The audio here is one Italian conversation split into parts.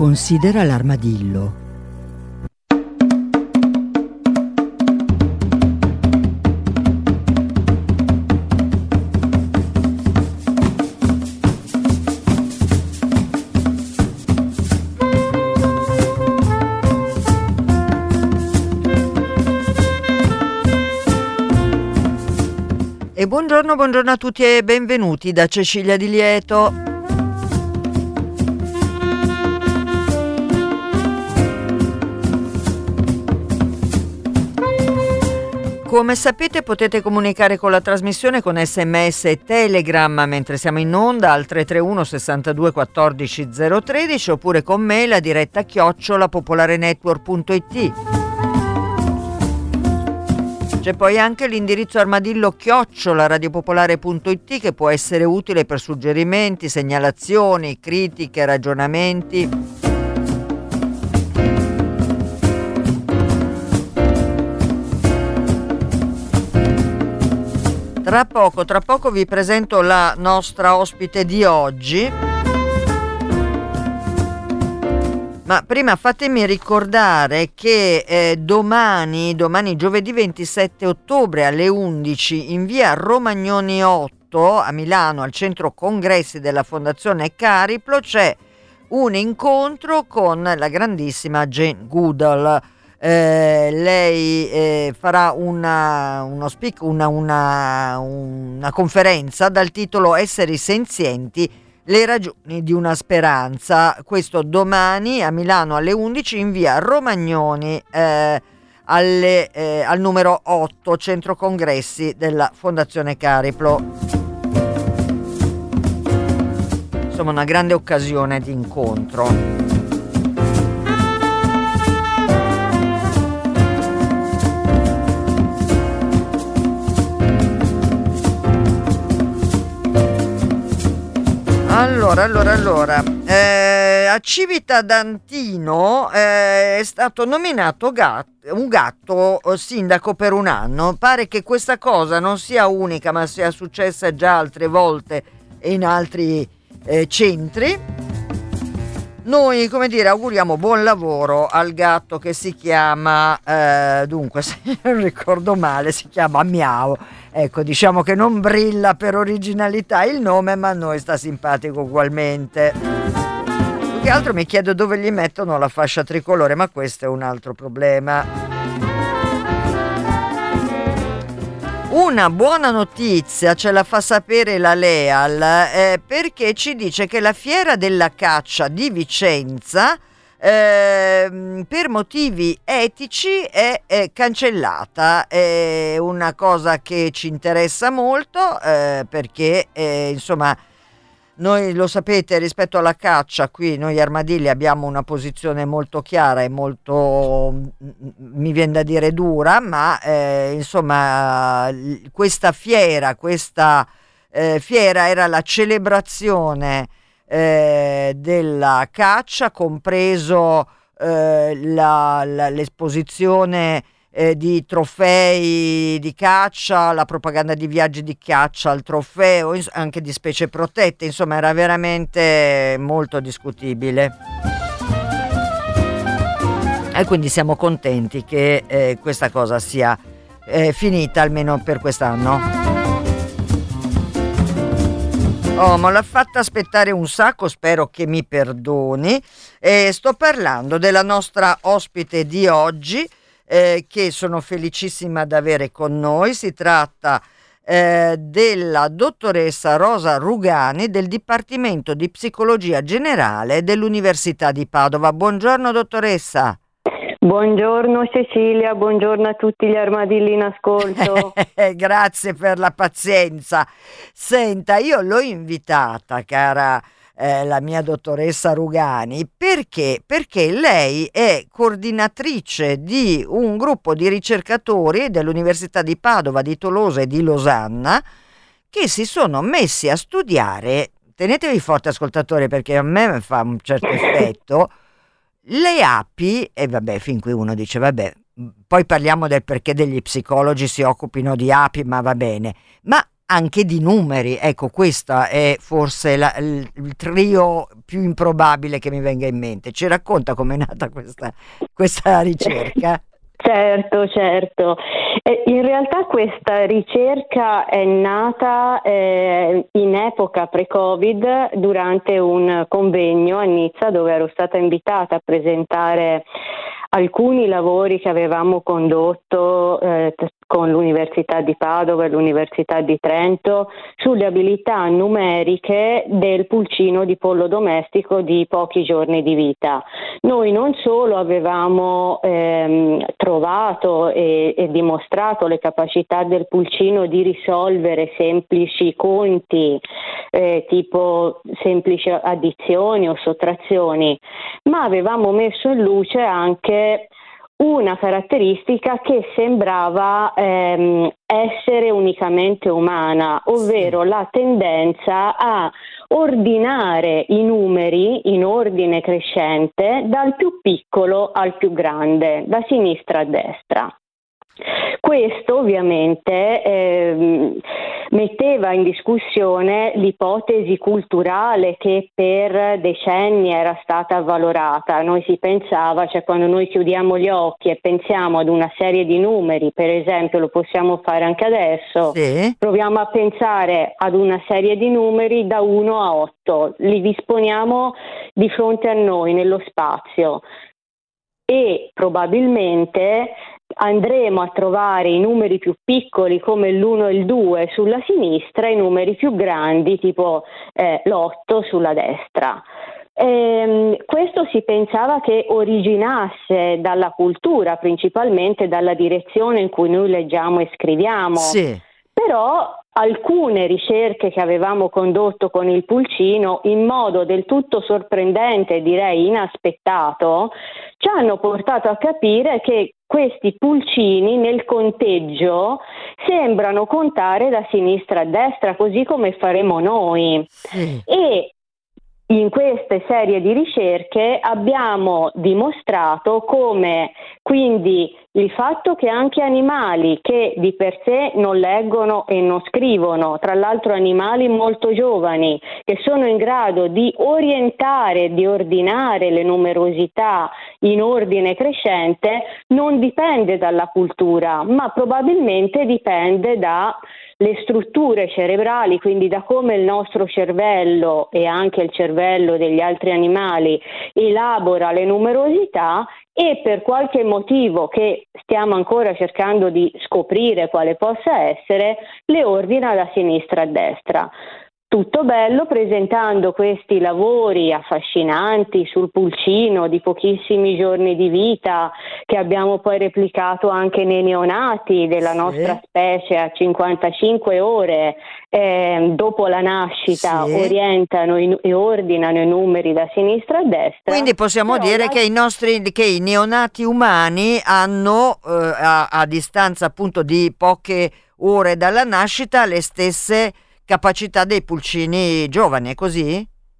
Considera l'armadillo. E buongiorno a tutti e benvenuti da Cecilia Di Lieto. Come sapete potete comunicare con la trasmissione con SMS e Telegram mentre siamo in onda al 331 62 14 013 oppure con mail a diretta @popolarenetwork.it. C'è poi anche l'indirizzo armadillo @radiopopolare.it che può essere utile per suggerimenti, segnalazioni, critiche, ragionamenti. Tra poco vi presento la nostra ospite di oggi. Ma prima fatemi ricordare che domani giovedì 27 ottobre alle 11 in via Romagnoni 8 a Milano al centro congressi della Fondazione Cariplo c'è un incontro con la grandissima Jane Goodall. Lei farà una conferenza dal titolo Esseri senzienti, le ragioni di una speranza. Questo domani a Milano alle 11 in via Romagnoni al numero 8 centro congressi della Fondazione Cariplo. Insomma, una grande occasione di incontro. Allora, a Civitanantino è stato nominato un gatto sindaco per un anno. Pare che questa cosa non sia unica, ma sia successa già altre volte in altri centri. Noi, auguriamo buon lavoro al gatto che si chiama, dunque, se non ricordo male, si chiama Miau. Ecco, diciamo che non brilla per originalità il nome, ma a noi sta simpatico ugualmente. Più che altro mi chiedo dove gli mettono la fascia tricolore, ma questo è un altro problema. Una buona notizia ce la fa sapere la Leal, perché ci dice che la fiera della caccia di Vicenza per motivi etici è cancellata. È una cosa che ci interessa molto, perché insomma noi lo sapete, rispetto alla caccia qui noi armadilli abbiamo una posizione molto chiara e molto, mi viene da dire, dura, ma insomma questa fiera era la celebrazione della caccia, compreso l'esposizione di trofei di caccia, la propaganda di viaggi di caccia al trofeo, anche di specie protette. Insomma, era veramente molto discutibile e quindi siamo contenti che questa cosa sia finita almeno per quest'anno. Oh, ma l'ha fatta aspettare un sacco, spero che mi perdoni. Sto parlando della nostra ospite di oggi, che sono felicissima di avere con noi. Si tratta della dottoressa Rosa Rugani del Dipartimento di Psicologia Generale dell'Università di Padova. Buongiorno dottoressa. Buongiorno Cecilia, buongiorno a tutti gli armadilli in ascolto. Grazie per la pazienza. Senta, io l'ho invitata, cara la mia dottoressa Rugani, perché lei è coordinatrice di un gruppo di ricercatori dell'Università di Padova, di Tolosa e di Losanna che si sono messi a studiare, tenetevi forte ascoltatori perché a me fa un certo effetto, le api. E vabbè, fin qui uno dice vabbè, poi parliamo del perché degli psicologi si occupino di api, ma va bene, ma anche di numeri. Ecco, questa è forse il trio più improbabile che mi venga in mente. Ci racconta com'è nata questa ricerca? Certo, certo. In realtà questa ricerca è nata in epoca pre-Covid durante un convegno a Nizza, dove ero stata invitata a presentare alcuni lavori che avevamo condotto con l'Università di Padova e l'Università di Trento sulle abilità numeriche del pulcino di pollo domestico di pochi giorni di vita. Noi non solo avevamo trovato e dimostrato le capacità del pulcino di risolvere semplici conti, tipo semplici addizioni o sottrazioni, ma avevamo messo in luce anche una caratteristica che sembrava essere unicamente umana, ovvero la tendenza a ordinare i numeri in ordine crescente dal più piccolo al più grande, da sinistra a destra. Questo ovviamente metteva in discussione l'ipotesi culturale che per decenni era stata avvalorata. Noi si pensava, cioè quando noi chiudiamo gli occhi e pensiamo ad una serie di numeri, per esempio lo possiamo fare anche adesso, Sì. proviamo a pensare ad una serie di numeri da 1 a 8, li disponiamo di fronte a noi nello spazio e probabilmente andremo a trovare i numeri più piccoli come l'1 e il 2 sulla sinistra e i numeri più grandi tipo l'8 sulla destra. Questo si pensava che originasse dalla cultura, principalmente dalla direzione in cui noi leggiamo e scriviamo. Sì. Però alcune ricerche che avevamo condotto con il pulcino, in modo del tutto sorprendente, direi inaspettato, ci hanno portato a capire che questi pulcini nel conteggio sembrano contare da sinistra a destra, così come faremo noi. Sì. E in queste serie di ricerche abbiamo dimostrato come quindi il fatto che anche animali che di per sé non leggono e non scrivono, tra l'altro animali molto giovani, che sono in grado di orientare, di ordinare le numerosità in ordine crescente, non dipende dalla cultura, ma probabilmente dipende dalle strutture cerebrali, quindi da come il nostro cervello e anche il cervello degli altri animali elabora le numerosità, e per qualche motivo che stiamo ancora cercando di scoprire quale possa essere, le ordina da sinistra a destra. Tutto bello presentando questi lavori affascinanti sul pulcino di pochissimi giorni di vita, che abbiamo poi replicato anche nei neonati della nostra specie a 55 ore dopo la nascita, orientano e ordinano i numeri da sinistra a destra. Quindi possiamo dire che i neonati umani hanno a distanza appunto di poche ore dalla nascita le stesse capacità dei pulcini giovani, è così?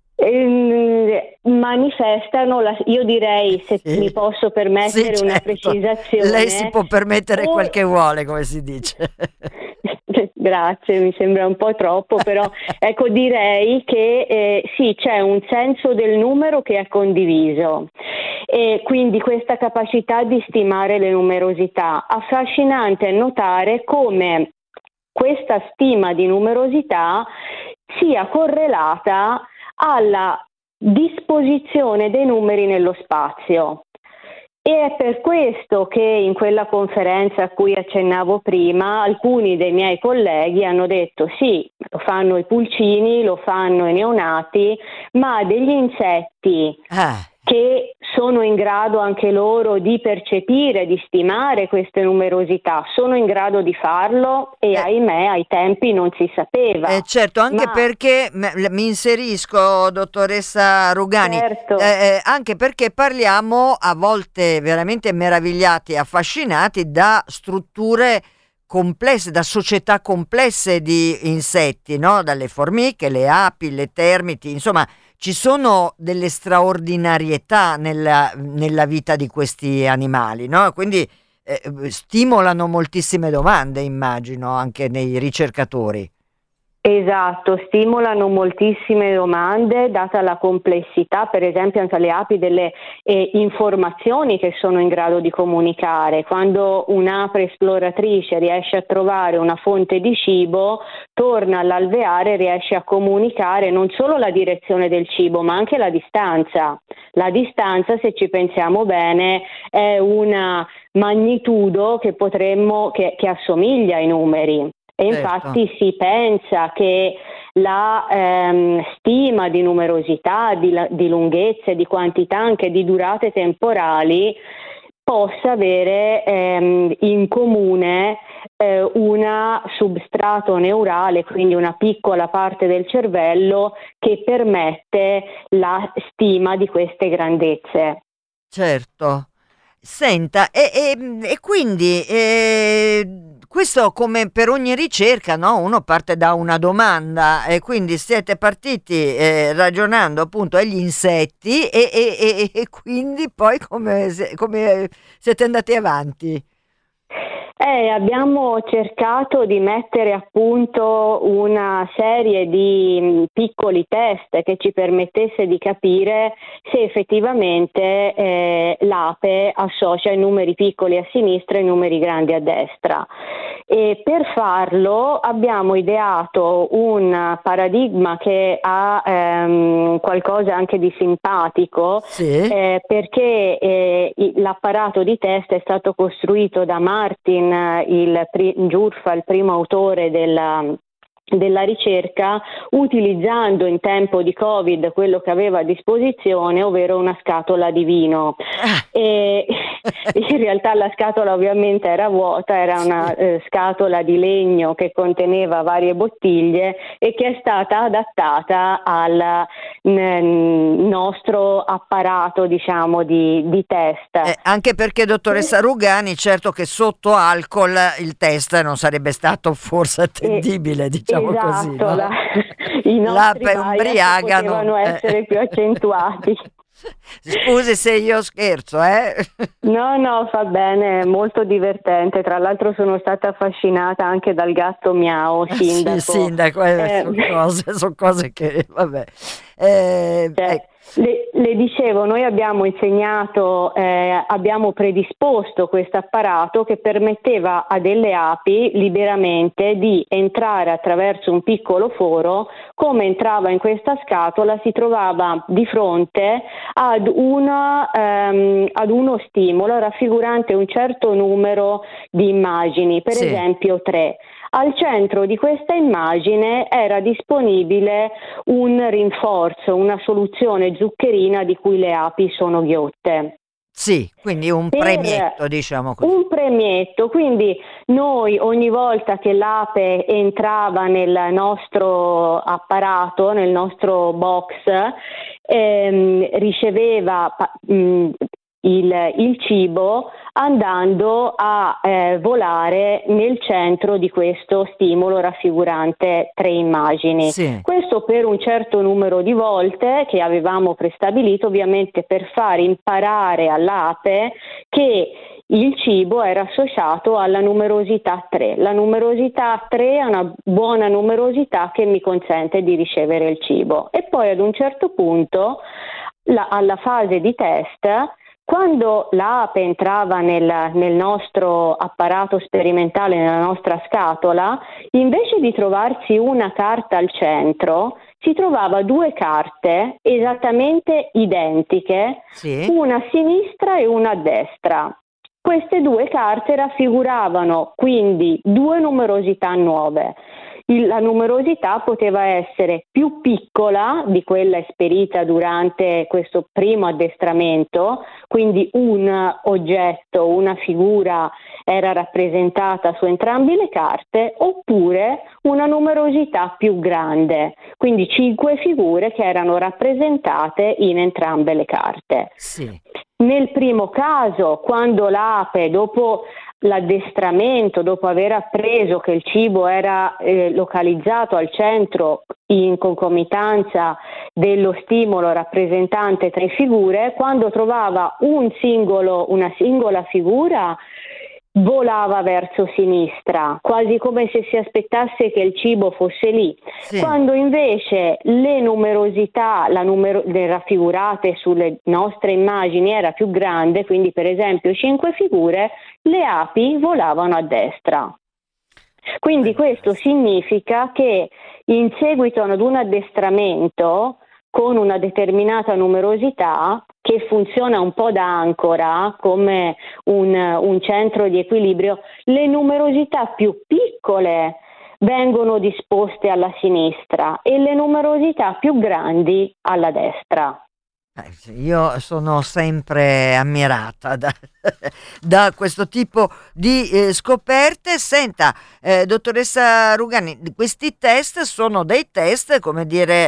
Manifestano, io direi, se mi posso permettere una precisazione. Lei si può permettere quel che vuole, come si dice. Grazie, mi sembra un po' troppo, però ecco, direi che sì, c'è un senso del numero che è condiviso e quindi questa capacità di stimare le numerosità. Affascinante notare come questa stima di numerosità sia correlata alla disposizione dei numeri nello spazio. E è per questo che in quella conferenza a cui accennavo prima, alcuni dei miei colleghi hanno detto sì, lo fanno i pulcini, lo fanno i neonati, ma degli insetti che sono in grado anche loro di percepire, di stimare queste numerosità, sono in grado di farlo e ahimè ai tempi non si sapeva. Certo, anche perché mi inserisco, dottoressa Rugani, certo. Anche perché parliamo a volte veramente meravigliati, affascinati da strutture complesse, da società complesse di insetti, no? Dalle formiche, le api, le termiti, insomma ci sono delle straordinarietà nella vita di questi animali, no? Quindi stimolano moltissime domande, immagino, anche nei ricercatori. Esatto, stimolano moltissime domande, data la complessità, per esempio anche alle api, delle informazioni che sono in grado di comunicare. Quando un'ape esploratrice riesce a trovare una fonte di cibo, torna all'alveare e riesce a comunicare non solo la direzione del cibo, ma anche la distanza. La distanza, se ci pensiamo bene, è una magnitudo che che assomiglia ai numeri. E infatti si pensa che la stima di numerosità, di lunghezze, di quantità, anche di durate temporali, possa avere in comune una substrato neurale, quindi una piccola parte del cervello che permette la stima di queste grandezze. Certo. Senta, e quindi questo, come per ogni ricerca, no? Uno parte da una domanda, e quindi siete partiti ragionando appunto agli insetti e quindi poi come siete andati avanti? Abbiamo cercato di mettere a punto una serie di piccoli test che ci permettesse di capire se effettivamente l'ape associa i numeri piccoli a sinistra e i numeri grandi a destra. E per farlo abbiamo ideato un paradigma che ha qualcosa anche di simpatico, Sì. perché l'apparato di test è stato costruito da Martin Giurfa, il primo autore della ricerca, utilizzando in tempo di Covid quello che aveva a disposizione, ovvero una scatola di vino. E in realtà la scatola ovviamente era vuota, era una scatola di legno che conteneva varie bottiglie e che è stata adattata al nostro apparato, diciamo, di test. Anche perché, dottoressa Rugani, certo che sotto alcol il test non sarebbe stato forse attendibile, diciamo così. Esatto, No? I nostri L'ape ubriaca potevano essere più accentuati. Scusi se io scherzo, No, fa bene, è molto divertente. Tra l'altro sono stata affascinata anche dal gatto Miao, sindaco. Sì, sindaco, sono cose che, vabbè. Le dicevo, noi abbiamo insegnato, abbiamo predisposto questo apparato che permetteva a delle api liberamente di entrare attraverso un piccolo foro. Come entrava in questa scatola, si trovava di fronte ad uno stimolo raffigurante un certo numero di immagini, per esempio 3. Al centro di questa immagine era disponibile un rinforzo, una soluzione zuccherina di cui le api sono ghiotte. Sì, quindi un premietto, diciamo così. Un premietto, quindi noi ogni volta che l'ape entrava nel nostro apparato, nel nostro box, riceveva il cibo andando a volare nel centro di questo stimolo raffigurante 3 immagini. Sì. Questo per un certo numero di volte che avevamo prestabilito, ovviamente per far imparare all'ape che il cibo era associato alla numerosità 3. La numerosità 3 è una buona numerosità che mi consente di ricevere il cibo. E poi ad un certo punto, alla fase di test, quando l'ape entrava nel nostro apparato sperimentale, nella nostra scatola, invece di trovarsi una carta al centro, si trovava 2 carte esattamente identiche, Sì. una a sinistra e una a destra. Queste 2 carte raffiguravano quindi 2 numerosità nuove. La numerosità poteva essere più piccola di quella esperita durante questo primo addestramento, quindi un oggetto, una figura era rappresentata su entrambe le carte, oppure una numerosità più grande, quindi 5 figure che erano rappresentate in entrambe le carte. Sì. Nel primo caso, quando l'ape, dopo l'addestramento, dopo aver appreso che il cibo era localizzato al centro in concomitanza dello stimolo rappresentante 3 figure, quando trovava una singola figura, volava verso sinistra, quasi come se si aspettasse che il cibo fosse lì, Sì. quando invece le numerosità, le raffigurate sulle nostre immagini era più grande, quindi per esempio 5 figure, le api volavano a destra. Quindi questo significa che in seguito ad un addestramento con una determinata numerosità, che funziona un po' da ancora, come un centro di equilibrio, le numerosità più piccole vengono disposte alla sinistra e le numerosità più grandi alla destra. Io sono sempre ammirata da questo tipo di scoperte. Senta, dottoressa Rugani, questi test sono dei test, come dire,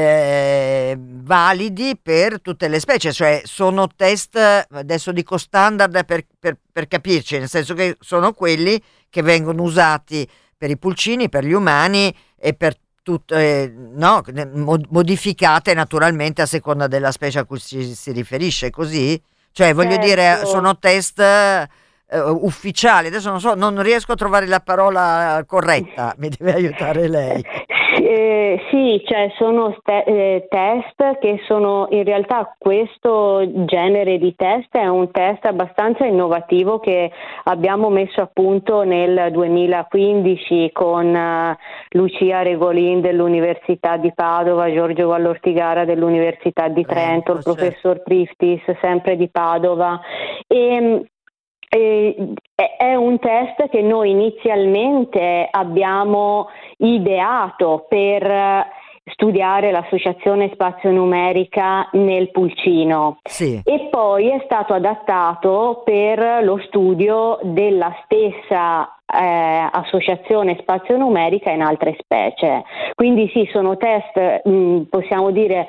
validi per tutte le specie, cioè sono test, adesso dico standard per capirci, nel senso che sono quelli che vengono usati per i pulcini, per gli umani e per no, modificate naturalmente a seconda della specie a cui si riferisce, così? Cioè, voglio dire, sono test ufficiali. Adesso non so, non riesco a trovare la parola corretta, mi deve aiutare lei. Sì, cioè sono test che sono, in realtà questo genere di test è un test abbastanza innovativo che abbiamo messo a punto nel 2015 con Lucia Regolin dell'Università di Padova, Giorgio Vallortigara dell'Università di Trento, il professor Priftis sempre di Padova. È un test che noi inizialmente abbiamo ideato per studiare l'associazione spazio-numerica nel pulcino, sì, e poi è stato adattato per lo studio della stessa associazione spazio-numerica in altre specie. Quindi sì, sono test, possiamo dire,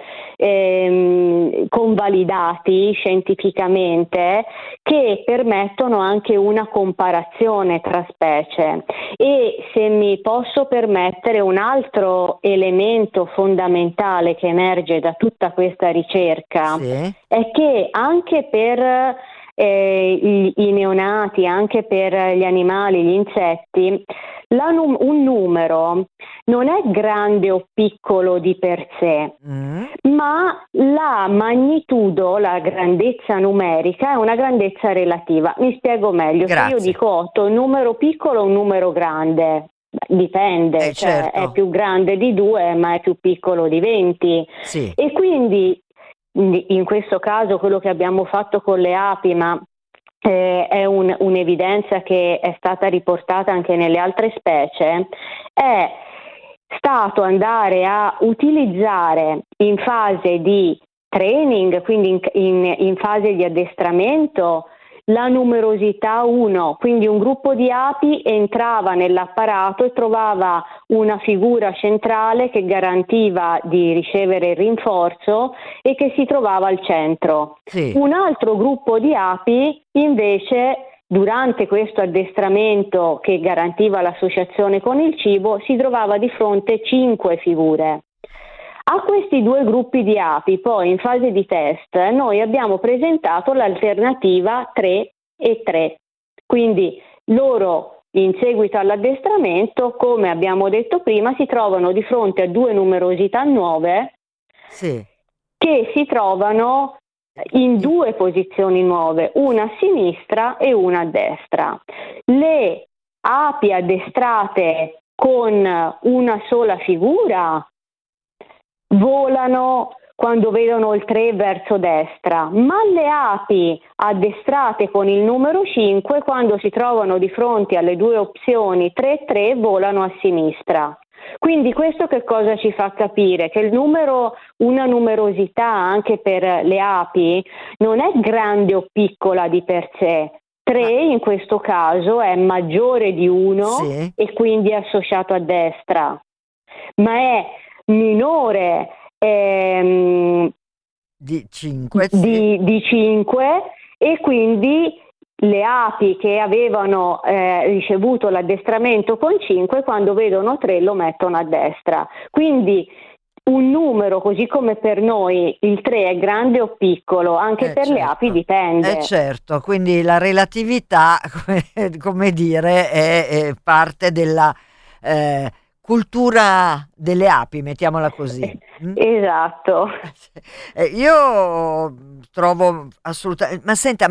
convalidati scientificamente, che permettono anche una comparazione tra specie. E se mi posso permettere, un altro elemento fondamentale che emerge da tutta questa ricerca è che anche per i neonati, anche per gli animali, gli insetti, un numero non è grande o piccolo di per sé, ma la magnitudo, la grandezza numerica è una grandezza relativa. Mi spiego meglio. Grazie. Se io dico 8, un numero piccolo o un numero grande? Dipende, certo. È più grande di 2 ma è più piccolo di 20. Sì. E quindi in questo caso quello che abbiamo fatto con le api, ma è un'evidenza che è stata riportata anche nelle altre specie, è stato andare a utilizzare in fase di training, quindi in fase di addestramento, la numerosità 1, quindi un gruppo di api entrava nell'apparato e trovava una figura centrale che garantiva di ricevere il rinforzo e che si trovava al centro. Sì. Un altro gruppo di api invece, durante questo addestramento che garantiva l'associazione con il cibo, si trovava di fronte 5 figure. A questi due gruppi di api, poi in fase di test, noi abbiamo presentato l'alternativa 3 e 3. Quindi loro, in seguito all'addestramento, come abbiamo detto prima, si trovano di fronte a due numerosità nuove, sì, che si trovano in due posizioni nuove, una a sinistra e una a destra. Le api addestrate con una sola figura volano quando vedono il 3 verso destra, ma le api addestrate con il numero 5, quando si trovano di fronte alle due opzioni 3 e 3, volano a sinistra. Quindi questo che cosa ci fa capire? Che una numerosità anche per le api non è grande o piccola di per sé. 3 in questo caso è maggiore di 1, sì, e quindi è associato a destra, ma è minore di 5, di 5, e quindi le api che avevano ricevuto l'addestramento con 5, quando vedono 3 lo mettono a destra. Quindi un numero, così come per noi il 3 è grande o piccolo, anche per le api dipende. Certo, quindi la relatività, come dire, è parte della cultura delle api, mettiamola così. Esatto. Io trovo assolutamente... Ma senta,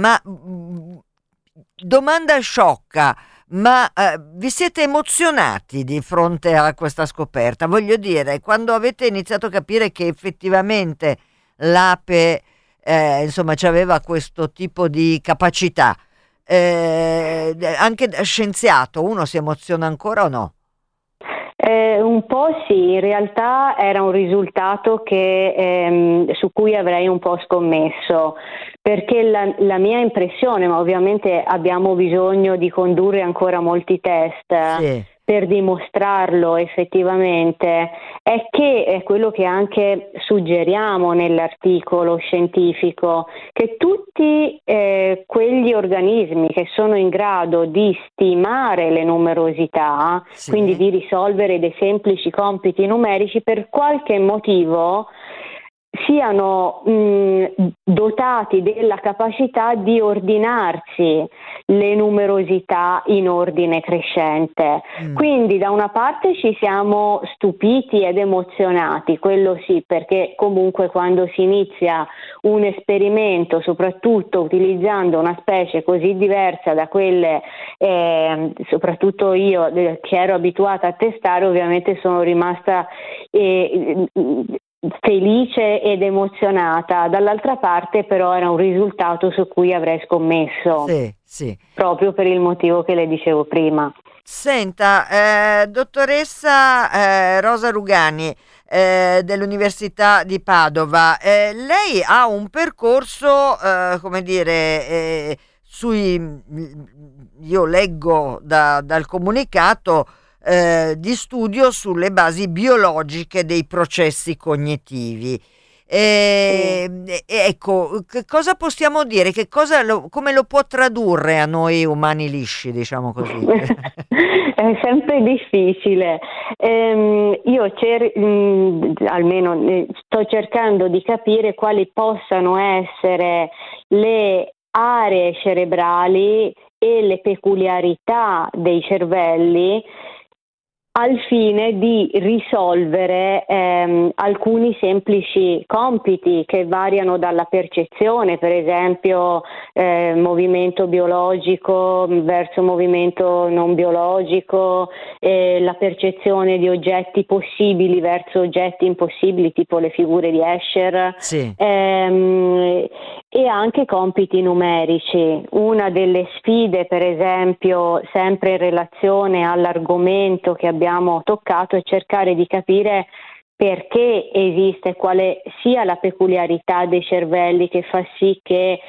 domanda sciocca, ma vi siete emozionati di fronte a questa scoperta? Voglio dire, quando avete iniziato a capire che effettivamente l'ape, insomma, aveva questo tipo di capacità, anche da scienziato, uno si emoziona ancora o no? Un po' sì, in realtà era un risultato su cui avrei un po' scommesso, perché la mia impressione, ma ovviamente abbiamo bisogno di condurre ancora molti test Sì. per dimostrarlo effettivamente, è che è quello che anche suggeriamo nell'articolo scientifico, che tutti quegli organismi che sono in grado di stimare le numerosità, Sì. quindi di risolvere dei semplici compiti numerici, per qualche motivo siano dotati della capacità di ordinarsi le numerosità in ordine crescente. Quindi da una parte ci siamo stupiti ed emozionati, quello sì, perché comunque quando si inizia un esperimento, soprattutto utilizzando una specie così diversa da quelle, soprattutto io che ero abituata a testare, ovviamente sono rimasta felice ed emozionata. Dall'altra parte però era un risultato su cui avrei scommesso, sì. proprio per il motivo che le dicevo prima. Senta, dottoressa Rosa Rugani dell'Università di Padova, lei ha un percorso, come dire, io leggo dal comunicato, di studio sulle basi biologiche dei processi cognitivi. Ecco, cosa possiamo dire? Come lo può tradurre a noi umani lisci, diciamo così? È sempre difficile. Io almeno sto cercando di capire quali possano essere le aree cerebrali e le peculiarità dei cervelli al fine di risolvere alcuni semplici compiti che variano dalla percezione, per esempio movimento biologico verso movimento non biologico, la percezione di oggetti possibili verso oggetti impossibili, tipo le figure di Escher, sì. E anche compiti numerici. Una delle sfide, per esempio, sempre in relazione all'argomento che abbiamo toccato, è cercare di capire perché esiste, quale sia la peculiarità dei cervelli che fa sì che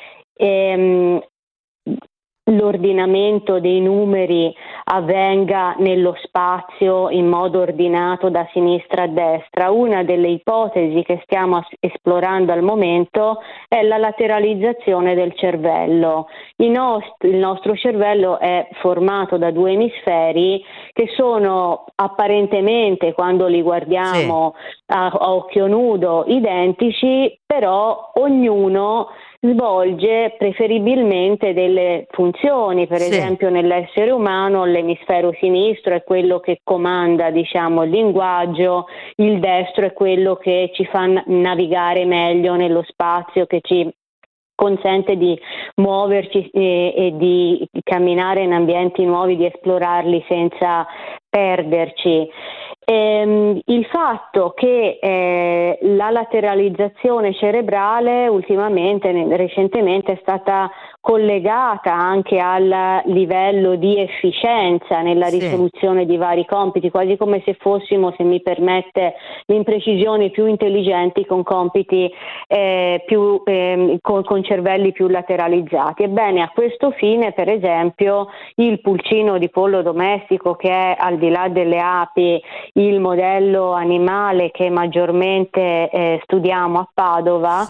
l'ordinamento dei numeri avvenga nello spazio in modo ordinato da sinistra a destra. Una delle ipotesi che stiamo esplorando al momento è la lateralizzazione del cervello. Il nostro cervello è formato da due emisferi che sono apparentemente, quando li guardiamo a occhio nudo, identici, però ognuno svolge preferibilmente delle funzioni. Per esempio nell'essere umano l'emisfero sinistro è quello che comanda, diciamo, il linguaggio, il destro è quello che ci fa navigare meglio nello spazio, che ci consente di muoverci e di camminare in ambienti nuovi, di esplorarli senza perderci. Il fatto che la lateralizzazione cerebrale recentemente è stata collegata anche al livello di efficienza nella risoluzione di vari compiti, quasi come se fossimo, se mi permette l'imprecisione, più intelligenti con compiti con cervelli più lateralizzati. Ebbene, a questo fine, per esempio, il pulcino di pollo domestico, che è, al di là delle api, il modello animale che maggiormente studiamo a Padova,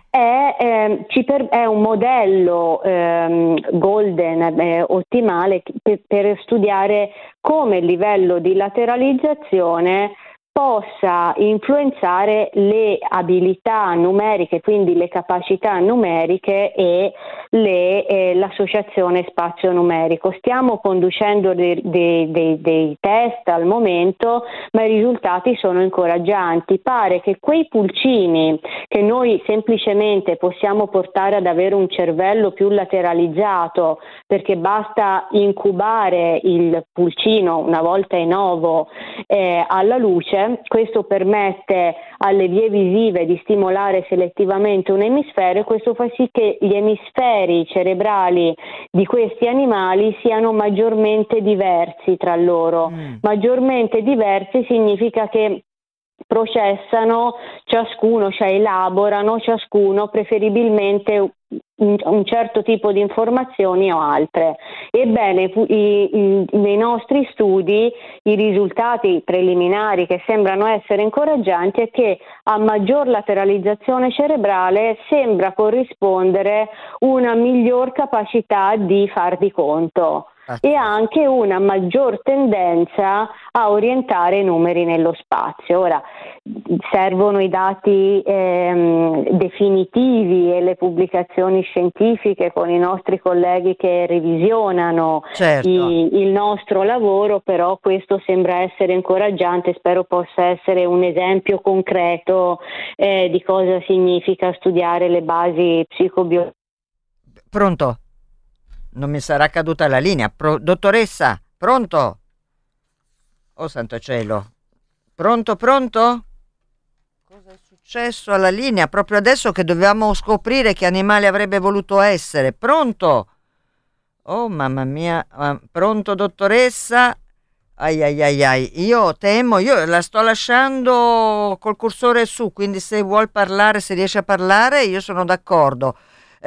è un modello golden, ottimale, per studiare come il livello di lateralizzazione possa influenzare le abilità numeriche, quindi le capacità numeriche e l'associazione spazio-numerico. Stiamo conducendo dei test al momento, ma i risultati sono incoraggianti. Pare che quei pulcini che noi semplicemente possiamo portare ad avere un cervello più lateralizzato, perché basta incubare il pulcino una volta in ovo alla luce, questo permette alle vie visive di stimolare selettivamente un emisfero, e questo fa sì che gli emisferi cerebrali di questi animali siano maggiormente diversi tra loro. Maggiormente diversi significa che processano ciascuno, cioè elaborano ciascuno preferibilmente un certo tipo di informazioni o altre. Ebbene, nei nostri studi i risultati preliminari che sembrano essere incoraggianti è che a maggior lateralizzazione cerebrale sembra corrispondere una miglior capacità di far di conto e anche una maggior tendenza a orientare i numeri nello spazio. Ora, servono i dati definitivi e le pubblicazioni scientifiche con i nostri colleghi che revisionano il nostro lavoro, però questo sembra essere incoraggiante. Spero possa essere un esempio concreto di cosa significa studiare le basi psicobiologiche. Pronto? Non mi sarà caduta la linea. Dottoressa, pronto? Oh santo cielo. Pronto? Cosa è successo alla linea? Proprio adesso che dovevamo scoprire che animale avrebbe voluto essere. Pronto? Oh mamma mia. Pronto dottoressa? Ai. Io temo, io la sto lasciando col cursore su, quindi se vuol parlare, se riesce a parlare, io sono d'accordo.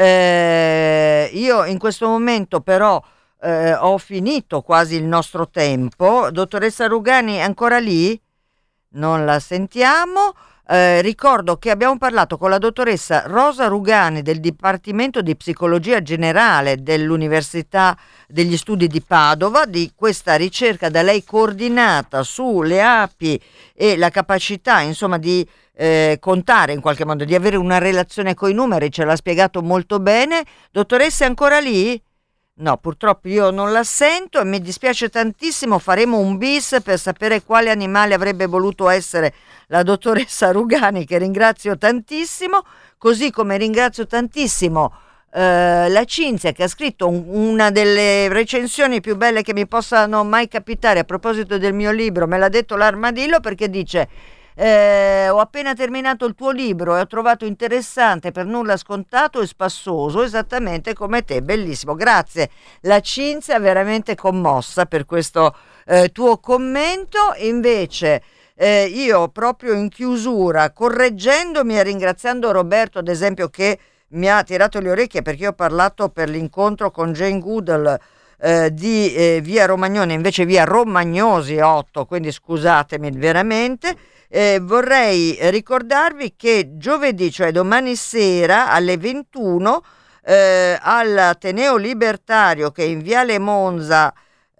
Io in questo momento però ho finito quasi il nostro tempo. Dottoressa Rugani è ancora lì? Non la sentiamo. Ricordo che abbiamo parlato con la dottoressa Rosa Rugani del Dipartimento di Psicologia Generale dell'Università degli Studi di Padova, di questa ricerca da lei coordinata sulle api e la capacità, insomma, di contare in qualche modo, di avere una relazione coi numeri. Ce l'ha spiegato molto bene. Dottoressa è ancora lì? No, purtroppo io non la sento e mi dispiace tantissimo. Faremo un bis per sapere quale animale avrebbe voluto essere la dottoressa Rugani, che ringrazio tantissimo, così come ringrazio tantissimo la Cinzia, che ha scritto una delle recensioni più belle che mi possano mai capitare a proposito del mio libro. Me l'ha detto l'Armadillo, perché dice: ho appena terminato il tuo libro e ho trovato interessante, per nulla scontato e spassoso, esattamente come te. Bellissimo, grazie. La Cinzia è veramente commossa per questo tuo commento. Invece io proprio in chiusura, correggendomi e ringraziando Roberto ad esempio, che mi ha tirato le orecchie, perché io ho parlato per l'incontro con Jane Goodall di via Romagnone, invece via Romagnosi 8, quindi scusatemi veramente. Vorrei ricordarvi che giovedì, cioè domani sera alle 21, all'Ateneo Libertario, che è in Viale Monza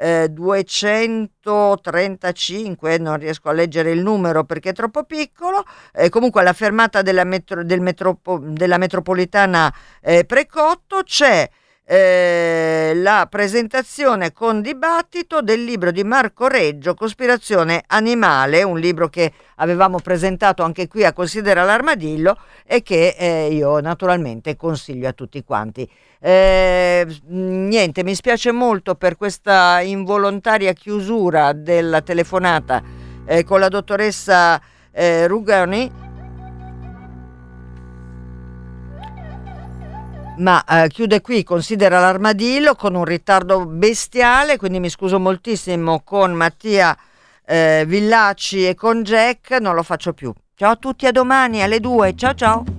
235, non riesco a leggere il numero perché è troppo piccolo, comunque alla fermata della metropolitana Precotto, c'è la presentazione con dibattito del libro di Marco Reggio, Cospirazione Animale, un libro che avevamo presentato anche qui a Considera l'Armadillo e che io naturalmente consiglio a tutti quanti. Niente, mi spiace molto per questa involontaria chiusura della telefonata con la dottoressa Rugani, ma chiude qui Considera l'Armadillo con un ritardo bestiale, quindi mi scuso moltissimo con Mattia Villacci e con Jack, non lo faccio più. Ciao a tutti, a domani alle 2, ciao ciao.